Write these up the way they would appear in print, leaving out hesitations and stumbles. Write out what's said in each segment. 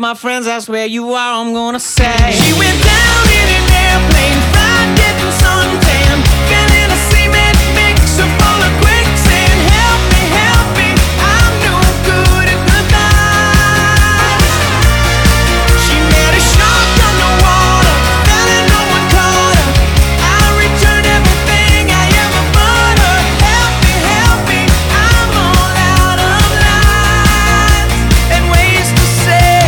my friends ask where you are, I'm gonna say she went down in an airplane, fried, getting suntan, feeling a cement mixer full of quicksand. Help me, I'm no good at goodbye. She met a shark underwater, fell and no one caught her. I returned everything I ever bought her. Help me, I'm all out of lines and ways to say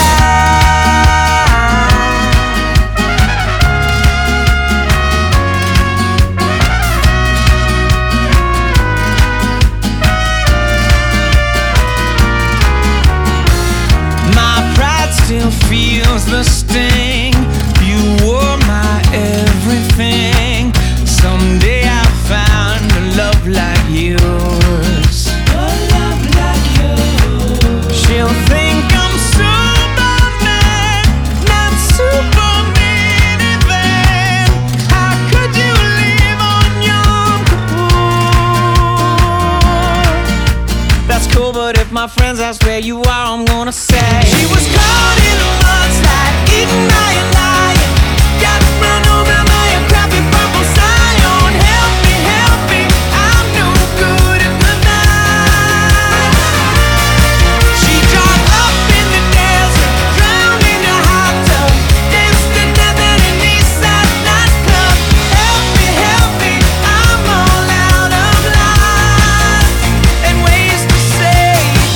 still feels the sting. You were my everything. Someday I'll find a love like yours. A love like yours. She'll think I'm Superman, not Superman even. How could you live on Yom Kippur? That's cool, but if my friends ask where you are, I'm gonna say she was caught in a mudslide, eaten by a lion, got run over by a crappy purple Scion. Help me, I'm no good at goodbye. She dropped up in the desert, drowned in a hot tub, danced to death at an Eastside nightclub. Help me, I'm all out of lines and ways to say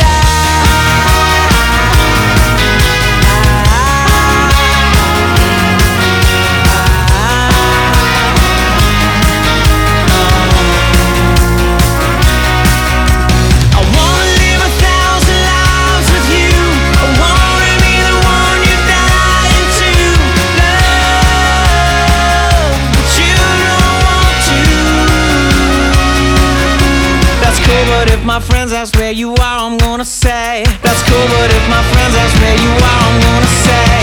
my friends ask where you are, I'm gonna say that's cool, but if my friends ask where you are, I'm gonna say